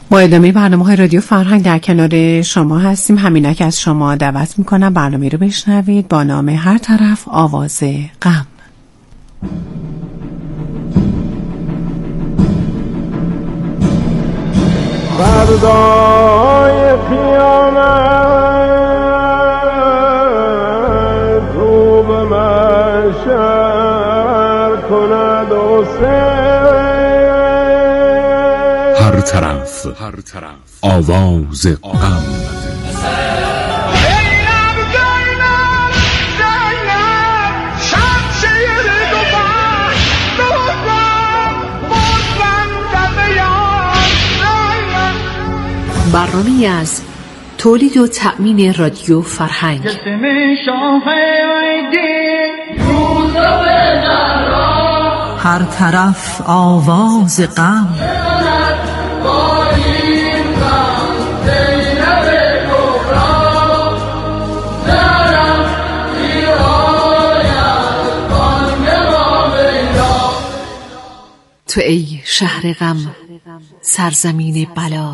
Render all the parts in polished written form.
با ادامه برنامه‌های رادیو فرهنگ در کنار شما هستیم. همینک از شما دعوت میکنم برنامه رو بشنوید با نام هر طرف آواز غم. فردای قیامت رو به محشر کند هر طرف آواز غم. برنامه‌ای از تولید و تأمین رادیو فرهنگ. هر طرف آواز غم. تو ای شهر غم، سرزمین بلا،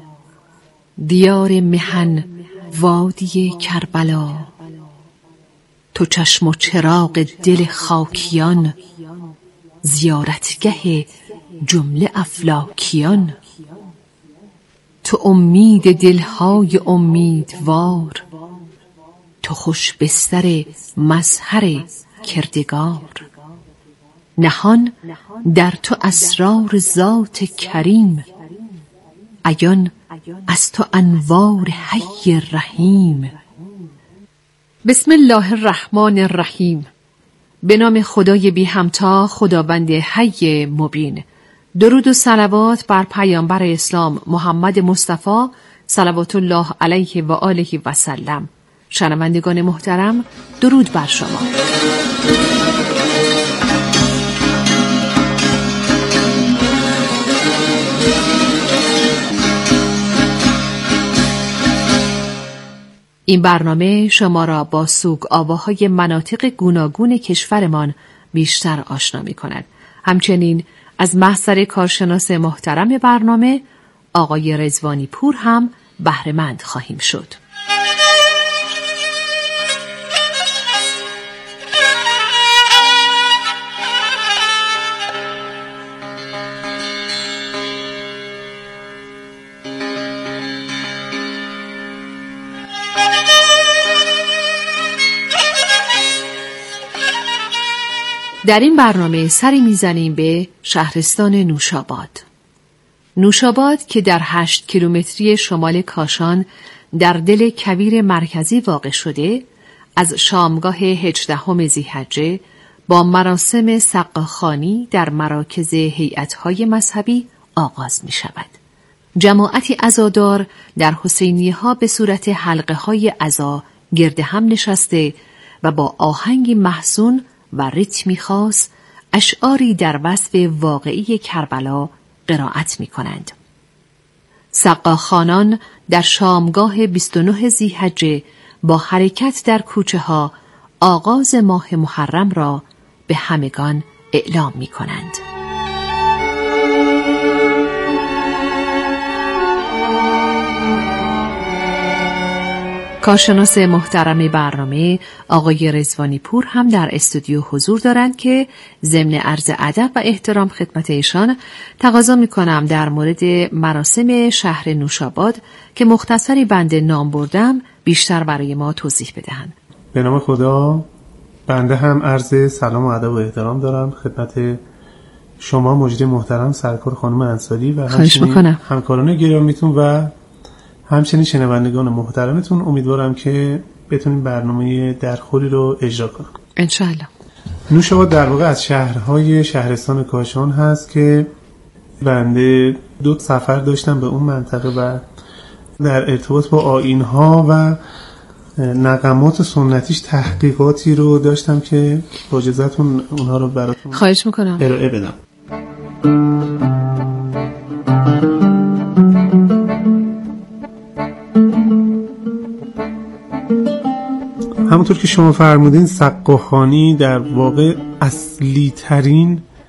دیار محن، وادی کربلا. تو چشم و چراغ دل خاکیان، زیارتگه جمله افلاکیان. تو امید دلهای امیدوار، تو خوش بستر مظهر کردگار. نهان در تو اسرار ذات کریم، عیان از تو انوار حی رحیم. بسم الله الرحمن الرحیم. به نام خدای بی همتا، خداوند حی مبین. درود و صلوات بر پیامبر اسلام محمد مصطفی صلوات الله علیه و آله و سلم. شنوندگان محترم، درود بر شما. این برنامه شما را با سوگ‌آواهای مناطق گوناگون کشورمان بیشتر آشنا می کند. همچنین از محضر کارشناس محترم برنامه آقای رضوانی پور هم بهره‌مند خواهیم شد. در این برنامه سری میزنیم به شهرستان نوشاباد. نوشاباد که در 8 کیلومتری شمال کاشان در دل کویر مرکزی واقع شده، از شامگاه 18 ذی‌حجه با مراسم سقاخوانی در مراکز هیئت‌های مذهبی آغاز می شود. جماعتی عزادار در حسینیه‌ها به صورت حلقه‌های عزا گرد هم نشسته و با آهنگی محزون و ریتمی خاص اشعاری در وصف واقعی کربلا قرائت می کنند. سقاخوانان در شامگاه 29 ذی‌حجه با حرکت در کوچه ها آغاز ماه محرم را به همگان اعلام می کنند. کارشناس محترم برنامه آقای رضوانی پور هم در استودیو حضور دارند که ضمن عرض ادب و احترام خدمت ایشان تقاضا می‌کنم در مورد مراسم شهر نوشاباد که مختصری بنده نام بردم بیشتر برای ما توضیح بدهند. به نام خدا، بنده هم عرض سلام و ادب و احترام دارم خدمت شما مجری محترم سرکار خانم انصاری و همکاران گرامیتون و همچنین شنوندگان محترمتون. امیدوارم که بتونیم برنامه درخوری رو اجرا کنیم انشاءالله. نوشاباد در واقع از شهرهای شهرستان کاشان هست که بنده 2 سفر داشتم به اون منطقه و در ارتباط با آیین‌ها و نغمات سنتیش تحقیقاتی رو داشتم که با اجازهتون اونها رو براتون خواهش میکنم ارائه بدم. همونطور که شما فرمودین، سقاخوانی در واقع اصلی ترین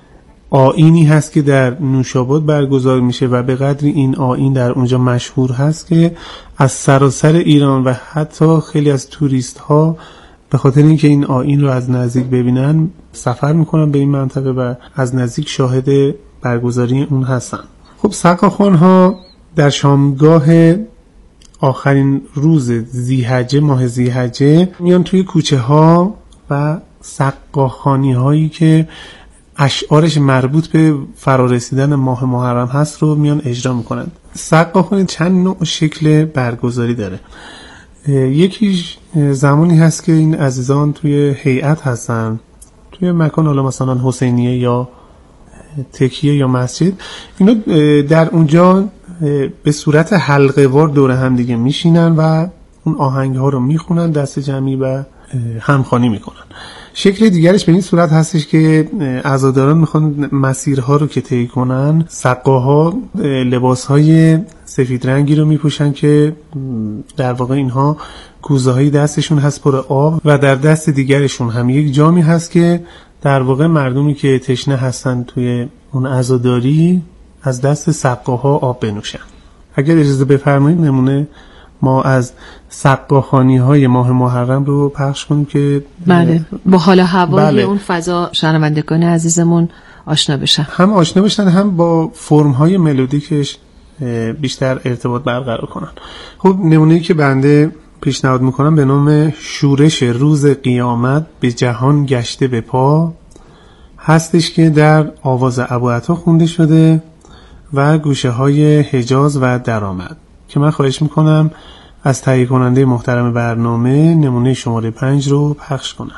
آیینی هست که در نوشاباد برگزار میشه و به قدری این آیین در اونجا مشهور هست که از سراسر ایران و حتی خیلی از توریست ها به خاطر اینکه این آیین رو از نزدیک ببینن سفر میکنن به این منطقه و از نزدیک شاهد برگزاری اون هستن. خب سقاخوان ها در شامگاه آخرین روز ذی‌حجه، ماه ذی‌حجه، میان توی کوچه ها و سقاخوانی هایی که اشعارش مربوط به فرارسیدن ماه محرم هست رو میان اجرا میکنن. سقاخوانی چند نوع شکل برگزاری داره. یکیش زمانی هست که این عزیزان توی هیئت هستن، توی مکان حالا مثلا حسینیه یا تکیه یا مسجد، اینو در اونجا به صورت حلقه وار دور هم دیگه میشینن و اون آهنگ ها رو میخونن دست جمعی و همخوانی میکنن. شکل دیگرش به این صورت هستش که عزاداران میخوان مسیرها رو که طی کنن، سقاها لباسهای سفید رنگی رو میپوشن که در واقع اینها کوزه های دستشون هست پر آب و در دست دیگرشون هم یک جامی هست که در واقع مردمی که تشنه هستن توی اون عزاداری از دست سقاها آب بنوشن. اگر اجازه بفرمایید نمونه ما از سقاخوانی های ماه محرم رو پخش کنیم که بله با حال هوای اون فضا شنوندگان عزیزمون آشنا بشن، هم آشنا بشن هم با فرم های ملودیکش بیشتر ارتباط برقرار کنن. خب نمونه‌ای که بنده پیشنهاد میکنم به نام شورش روز قیامت به جهان گشته به پا هستش که در آواز ابوعطا خونده شده و گوشه های حجاز و درآمد که من خواهش میکنم از تهیه کننده محترم برنامه نمونه شماره 5 رو پخش کنم.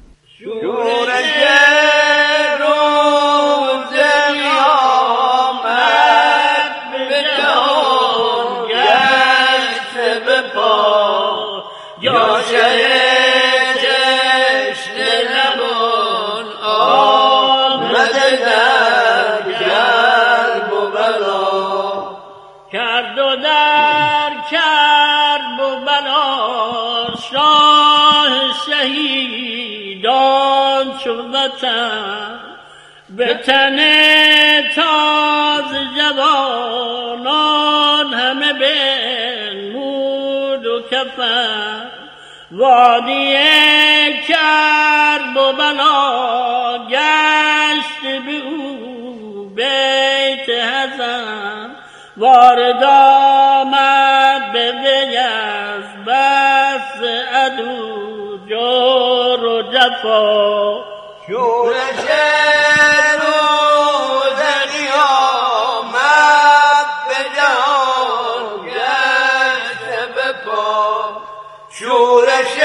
به تن تاز جوانان همه بنمود و کفن، وادی کرب و بلا گشت به او بیت حزن، وارد آمد به وی از بس عدو جور و جفا، شورش روز قیامت به جهان گشته به پا، شورش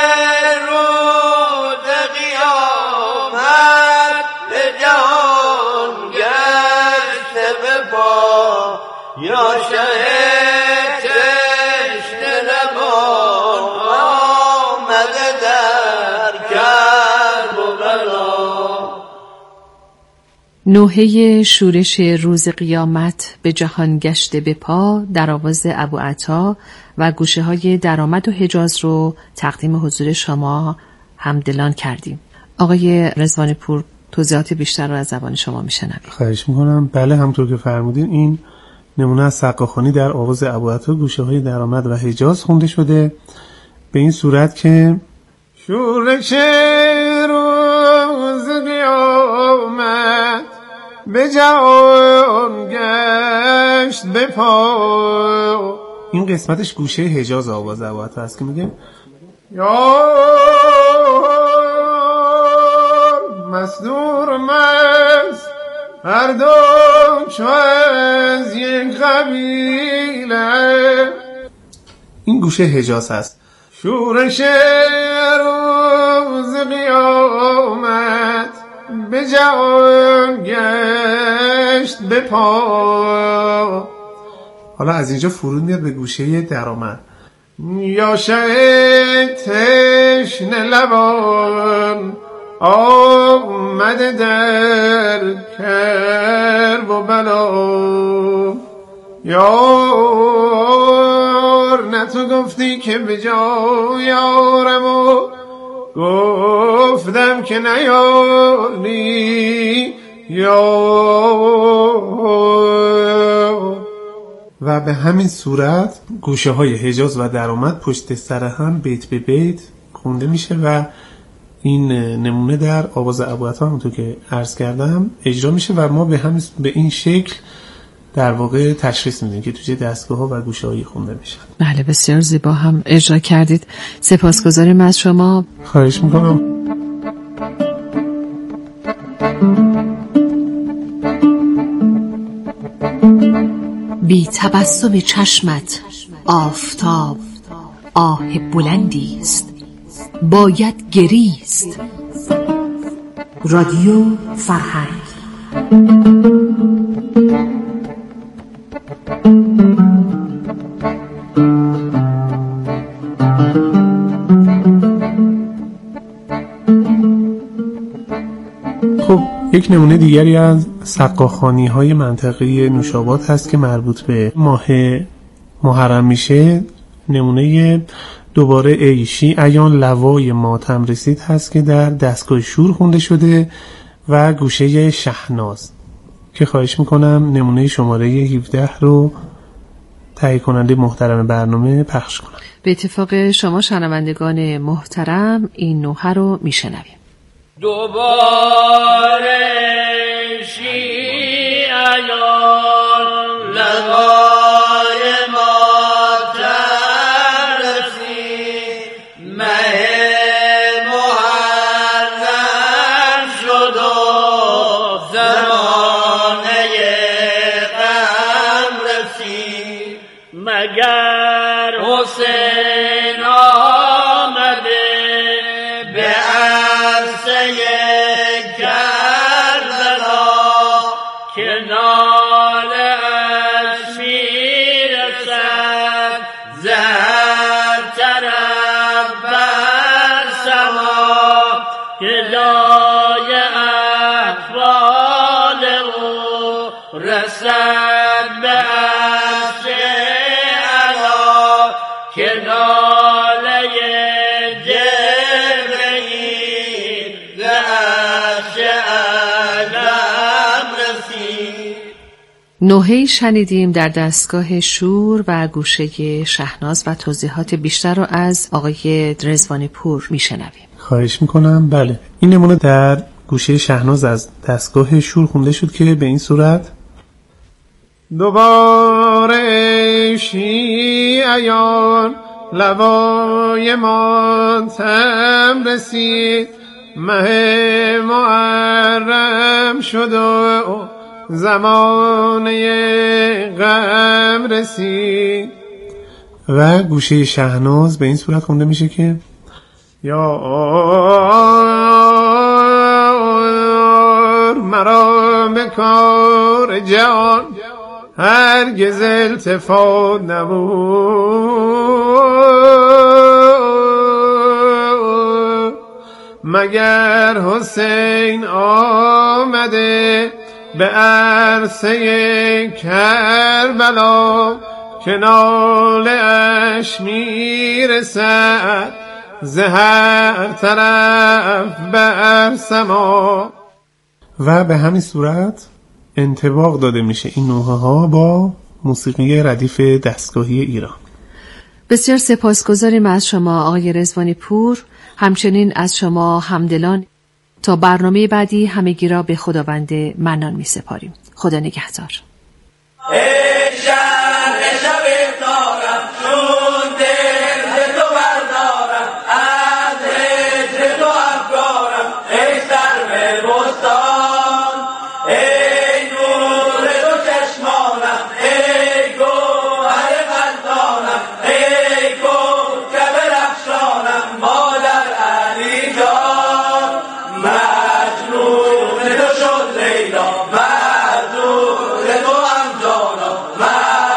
روز قیامت به جهان گشته به پا، یا شهد تشنه لبان آمده در کرب و بلا. نوحه شورش روز قیامت به جهان گشته به پا در آواز ابوعطا و گوشه های درآمد و حجاز رو تقدیم حضور شما همدلان کردیم. آقای رضوانی پور توضیحات بیشتر رو از زبان شما میشنویم. خواهش میکنم. بله همطور که فرمودین این نمونه از سقاخوانی در آواز ابوعطا گوشه های درآمد و حجاز خونده شده به این صورت که شورش روز قیامت به جهان گشت به پا. این قسمتش گوشه حجاز آواز ابوعطا هست که میگه یا مصدور مست هر دو چو از یک قبیله. این گوشه حجاز هست. شورش روز قیامت به جهان گشت به پا. حالا از اینجا فرود میاد به گوشه درآمد. یا شهد تشنه لبان آمده در کرب و بلا، یار نه تو گفتی که به جای یارم و گفتم که نیاری و به همین صورت گوشه های حجاز و درآمد پشت سر هم بیت به بیت خونده میشه و این نمونه در آواز ابوعطا همونطور که عرض کردم اجرا میشه و ما به این شکل در واقع تشخیص میدیم که توی دستگاه ها و گوشه هایی خونده میشن. بله بسیار زیبا هم اجرا کردید. سپاسگزاریم از شما. خواهش میکنم. بی تبسم چشمت آفتاب آه بلندی است، باید گریست. رادیو فرهنگ. خب یک نمونه دیگری از سقاخوانی‌های منطقه نوشاباد هست که مربوط به ماه محرم میشه. نمونه دوباره ایشی ایان لوای ماتم رسید هست که در دستگاه شور خونده شده و گوشه شهناز که خواهش میکنم نمونه شماره 17 رو تهیه کننده محترم برنامه پخش کنم. به اتفاق شما شنوندگان محترم این نوحه رو میشنویم. دوباره شیعیان لوای ماتم رسید، مه محرم شد و زمانه غم رسید، مگر حسین آمده به عرصه کربلا که ناله اش میرسد ز هر طرف بر سما، که لای احوال او رسد به عرش علا، که ناله جبرئیل ز عرش علم رسید. نوحه‌ای شنیدیم در دستگاه شور و گوشه شهناز و توضیحات بیشتر رو از آقای رضوانی پور میشنویم. خواهش میکنم. بله این نمونه در گوشه شهناز از دستگاه شور خونده شد که به این صورت: دوباره شیعیان لوای ماتم رسید، مه محرم شد و زمانه غم رسید. و گوشه شهناز به این صورت خونده میشه که یا مرا به کار جان هرگز التفات نبود، مگر حسین آمده به عرصه کربلا که ناله اش میرسد ز هر طرف بر سما. و به همین صورت انطباق داده میشه این نوحه ها با موسیقی ردیف دستگاهی ایران. بسیار سپاسگزاریم از شما آقای رضوانی پور، همچنین از شما همدلان. تا برنامه بعدی همگی را به خداوند منان می سپاریم. خدا نگهدار. مجنون تو شد لیلا، مجنون تو هم جانا،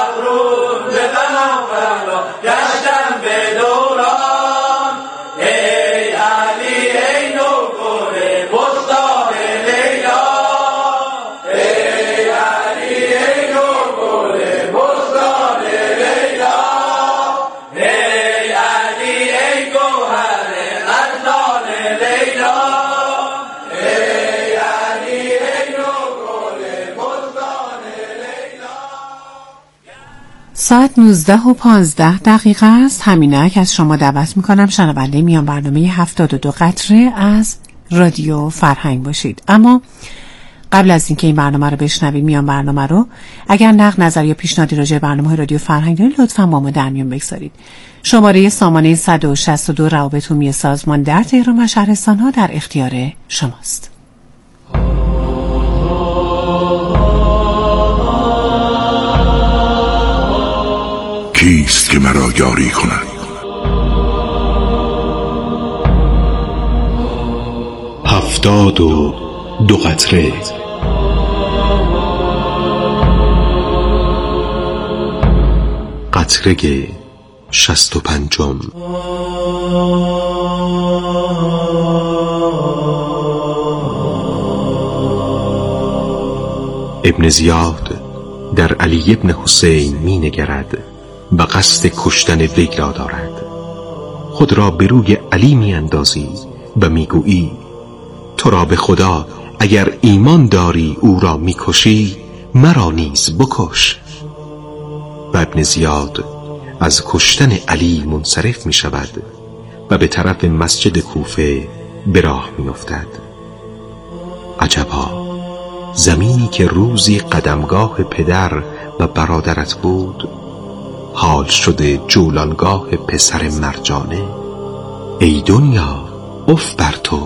ساعت 19:15 است. همینک از شما دعوت میکنم شنونده میان برنامه 72 قطره از رادیو فرهنگ باشید. اما قبل از اینکه این برنامه رو بشنوید، میان برنامه رو اگر نقد، نظر یا پیشنهادی راجع به برنامه رادیو فرهنگ دارید لطفاً با ما در میون بگذارید. شماره سامانه 162 روابط عمومی سازمان در تهران و شهرستان ها در اختیار شماست. کیست که مرا یاری کند؟ 72 قطره. قطره 65. ابن زیاد در علی ابن حسین می نگرد و قصد کشتن وی را دارد. خود را به روی علی می اندازی و می گویی تو را به خدا اگر ایمان داری او را می کشی، مرا نیز بکش. و ابن زیاد از کشتن علی منصرف می شود و به طرف مسجد کوفه به راه می افتد. عجبا، زمینی که روزی قدمگاه پدر و برادرت بود حال شده جولانگاه پسر مرجانه. ای دنیا اف بر تو.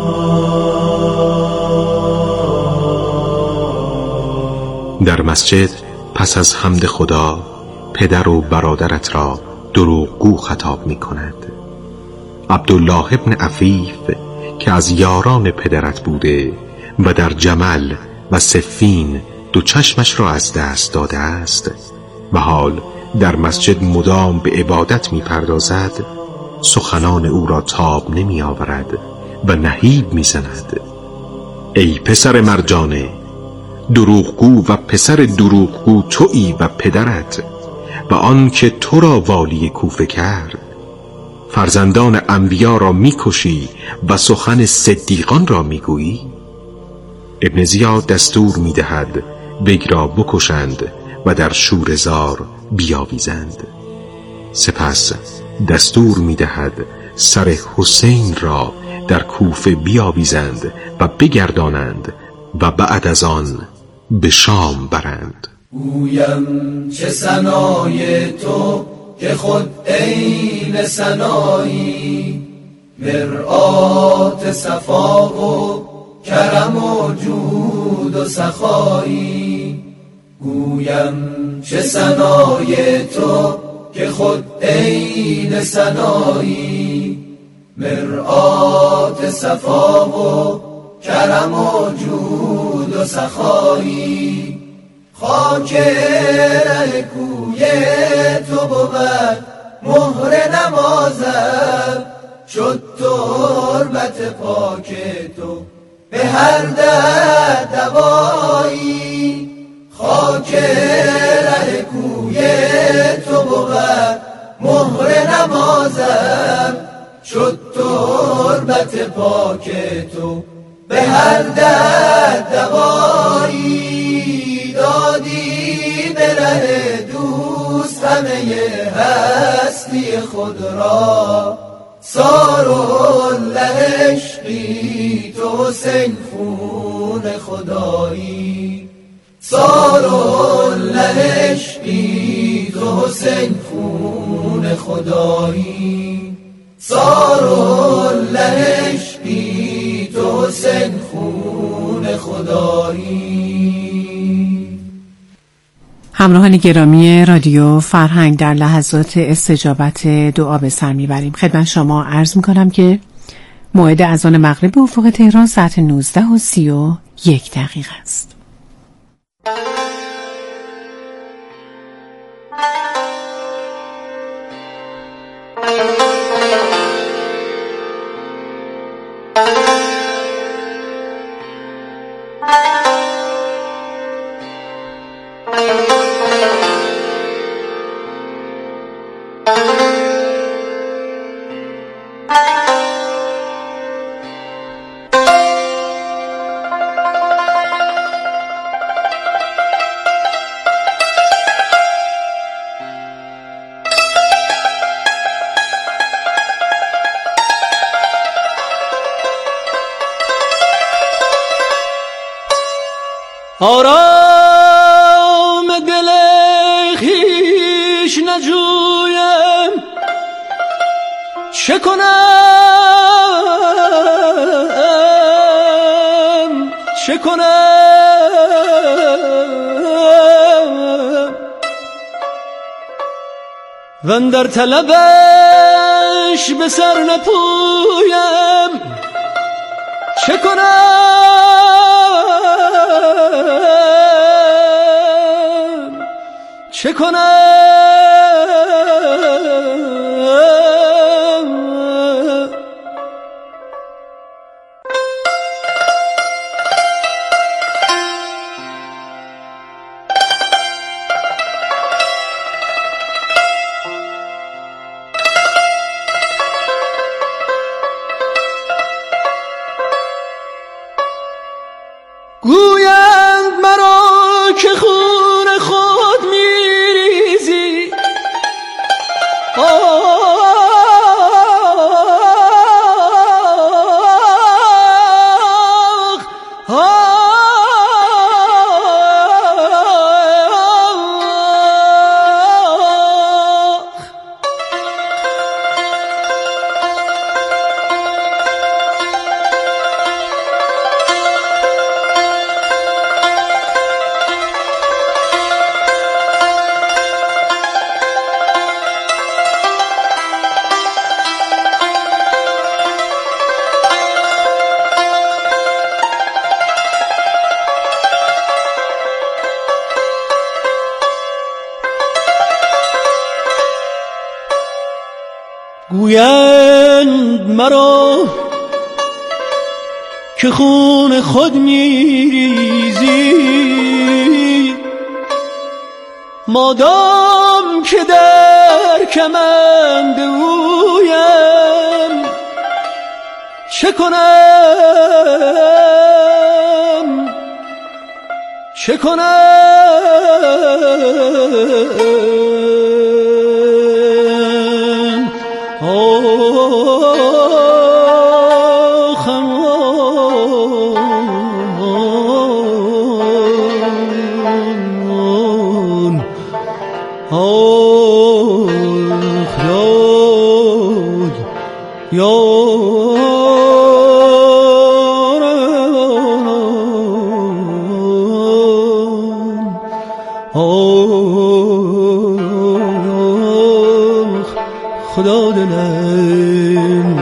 در مسجد پس از حمد خدا پدر و برادرت را دروغگو خطاب می کند. عبدالله ابن عفیف که از یاران پدرت بوده و در جمل و صفین دو چشمش را از دست داده است و حال در مسجد مدام به عبادت می پردازد، سخنان او را تاب نمی آورد و نهیب می زند. ای پسر مرجانه، دروغگو و پسر دروغگو تویی و پدرت و آن که تو را والی کوفه کرد. فرزندان انبیا را می کشی و سخن صدیقان را می گویی. ابن زیاد دستور می دهد وی را بکشند و در شورزار بیاویزند. سپس دستور می دهد سر حسین را در کوفه بیاویزند و بگردانند و بعد از آن به شام برند. گویم چه ثنای تو که خود عین ثنایی، مرآت صفا و کرم و جود و سخایی. گویم چه ثنای تو که خود عین ثنایی، مرآت صفا و کرم و جود و سخایی. خاک ره کوی تو بود مهر نمازم، شد تربت پاک تو به هر درد دوایی. خاک ره کوی تو بود مهر نمازم، شد تربت پاک تو به هر درد دوایی. دادی به ره دوست همه هستی خود را، سارالله عشقی تو حسین خون خدایی. سارالله عشقی تو حسین خون خدایی. سارالله عشقی تو حسین خون خدایی. همراهان گرامی رادیو فرهنگ، در لحظات استجابت دعا به سر میبریم. خدمت شما عرض میکنم که موعد اذان مغرب به افق تهران ساعت 19:31 است. آرام دل خویش نجویم چه کنم چه کنم وان در طلبش به سر نپویم چه کنم چه کنم گویند مرا که خون خود میریزی گویند مرا که خون خود میریزی مادام که در کمند اویم چه کنم چه کنم خدا دلم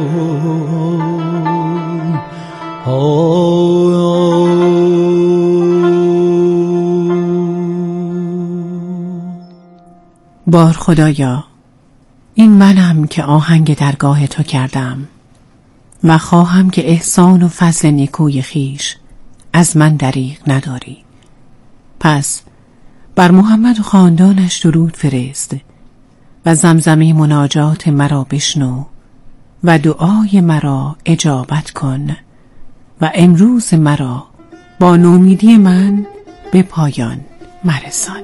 بار خدایا، این منم که آهنگ درگاه تو کردم و خواهم که احسان و فضل نیکوی خیش از من دریغ نداری. پس بر محمد و خاندانش درود فرست و زمزمه مناجات مرا بشنو و دعای مرا اجابت کن و امروز مرا با نومیدی من به پایان مرسان.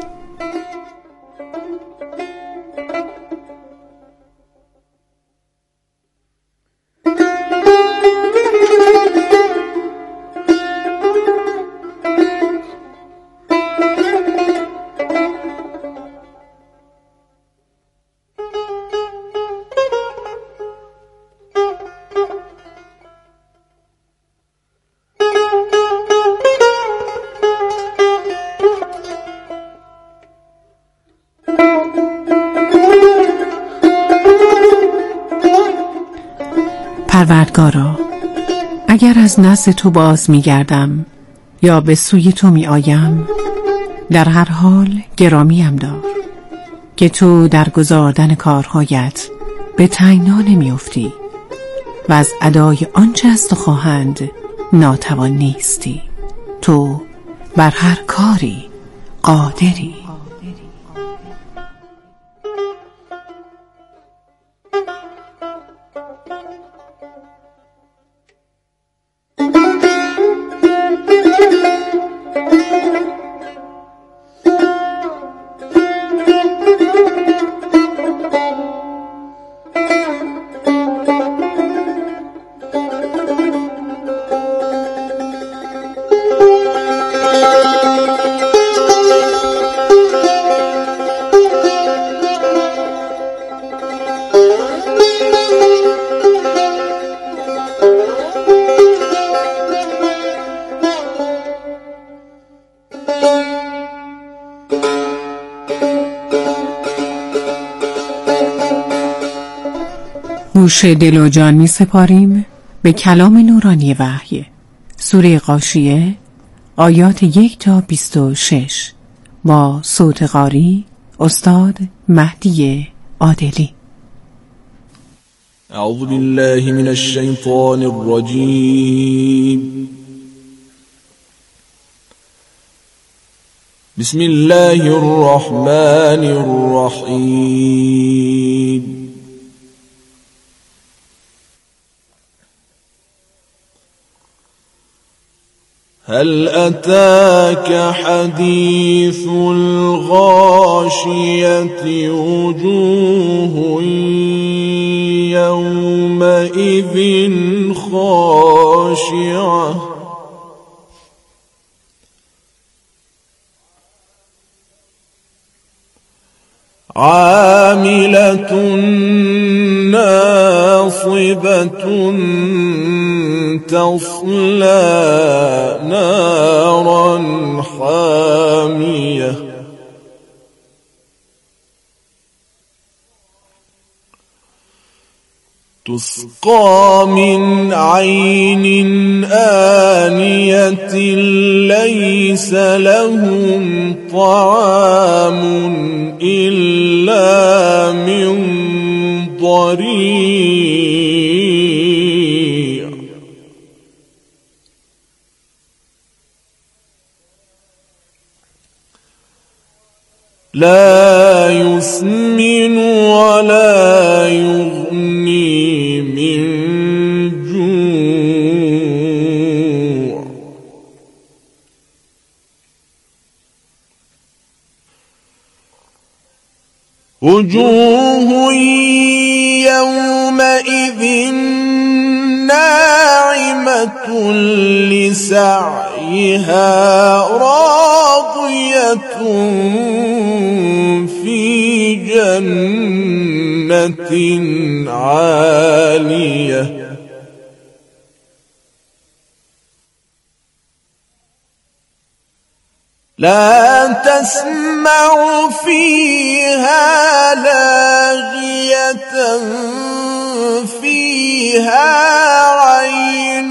پروردگارا، اگر از نزد تو باز می گردم یا به سوی تو می آیم، در هر حال گرامیم دار که تو در گزاردن کارهایت به تنگنا نمی افتی و از ادای آنچه از تو خواهند ناتوان نیستی. تو بر هر کاری قادری. گوش دل و جان می سپاریم به کلام نورانی وحی، سوره غاشیه، آیات 1 تا 26 با صوت قاری استاد مهدی عادلی. اعوذ بالله من الشیطان الرجیم. بسم الله الرحمن الرحیم. هل أتاك حديث الغاشية وجوه يومئذ خاشعة عاملة ناصبة تصلى نارا حامية تسقى من عين آنية ليس لهم طعام إلا من ضريع لا يسمن ولا يغني من جوع وجوه يومئذ ناعمة لسعيها راضية في جنة عالية لا تسمع فيها لاغية فيها عين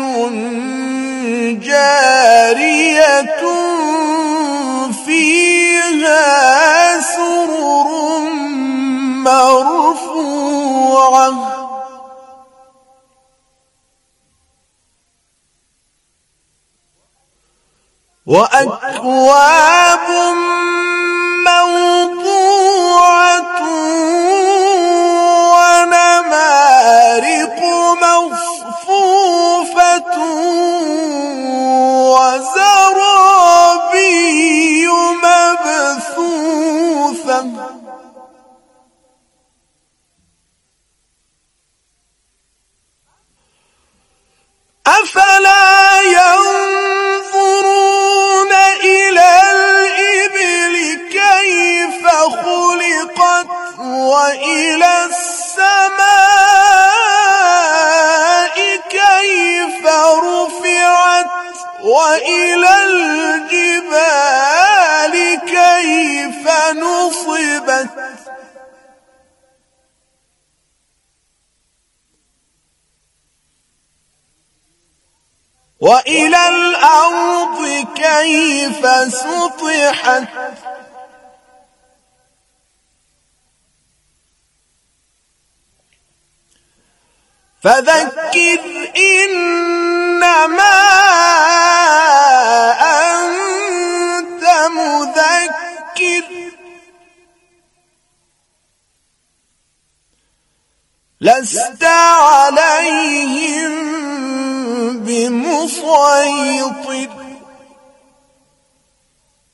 جارية فيها سرر مرفوعة وأكواب موضوعة ونمارق مصفوفة وزرابي مبثوثة أفلا ينظرون إلى الإبل كيف خلقت وإلى السماء كيف رفعت وإلى الجبال كيف نصبت وإلى الأرض كيف سطحت فذكر إنما أنت مذكر لست عليهم بمسيطر